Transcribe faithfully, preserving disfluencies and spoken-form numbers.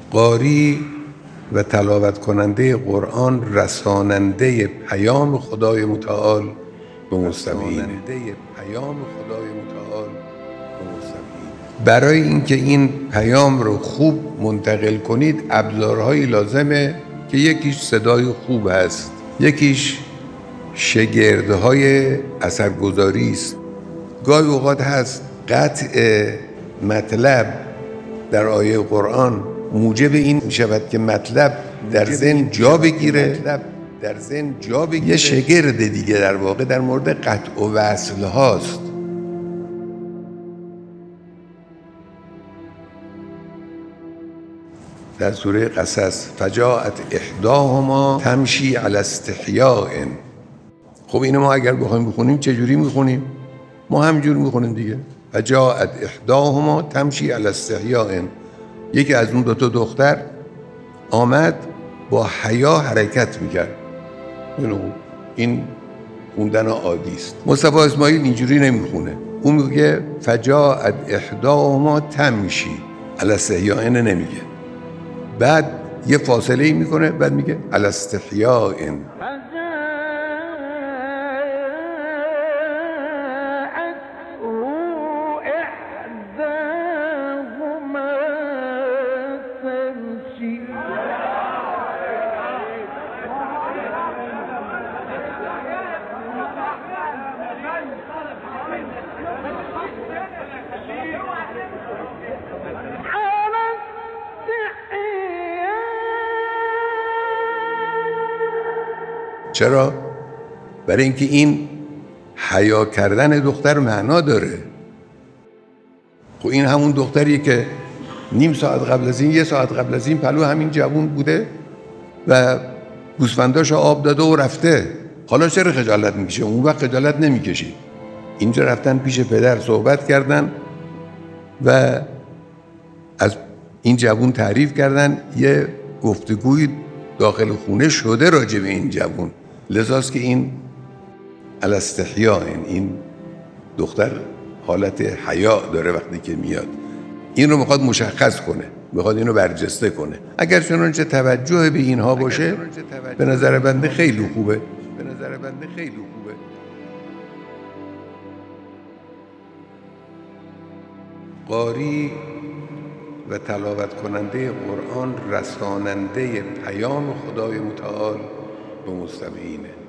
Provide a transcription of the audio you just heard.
قاری و تلاوت کننده قرآن رساننده پیام خدای متعال به مستمعینه. برای اینکه این پیام رو خوب منتقل کنید ابزارهایی لازمه که یکیش صدای خوب هست، یکیش شگردهای اثرگذاری است. گاهی اوقات هست قطع مطلب در آیه قرآن موجب این می شود که مطلب در ذهن جا بگیره، در ذهن جا بگیره. یه شگرد دیگه در واقع در مورد قطع و وصل هاست. در سوره قصص فجاءت احداهما تمشی علی استحیاء. خب اینو ما اگر بخوایم بخونیم چجوری میخونیم؟ ما همینجور میخونیم دیگه. فجاءت احداهما تمشی علی استحیاء. یکی از اون دو تا دختر آمد با حیا حرکت میکرد. این خوندن عادی است. مصطفی اسماعیل اینجوری نمیخونه. اون میگه فجاءت احداهما تمشی علی استحیاء نمیگه. بعد یه فاصله ای میکنه، بعد میگه علی استحیاء. چرا؟ برای اینکه این حیا کردن دختر معنا داره. خب این همون دختریه که نیم ساعت قبل از این یه ساعت قبل از این پلو همین جوون بوده و گوسفنداشو آب داده و رفته. حالا چرا خجالت میکشه؟ اون وقت خجالت نمیکشید. اینجا رفتن پیش پدر صحبت کردن و از این جوون تعریف کردن. یه گفتگوی داخل خونه شده راجع به این جوون، لذاست که این علی استحیاء، این دختر حالت حیا داره وقتی که میاد. این رو میخواد مشخص کنه، میخواد اینو برجسته کنه. اگر چنانچه توجه به اینها باشه به نظر بنده خیلی خوبه. به نظر بنده خیلی خوبه. قاری و تلاوت کننده قرآن رساننده پیام خدای متعال به مستمعینه.